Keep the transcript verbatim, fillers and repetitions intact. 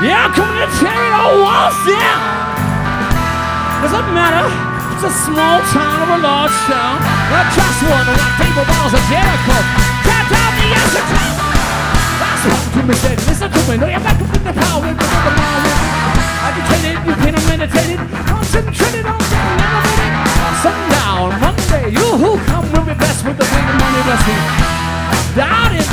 Yeah, I'm coming to tear it all walls down. Doesn't matter, it's a small town or a large town. I just one of my favorite balls of Jericho. Can't tell me yes or no. That's what to me said. Listen to me, no, you're back up in the power with the power. Agitated, you can't meditated.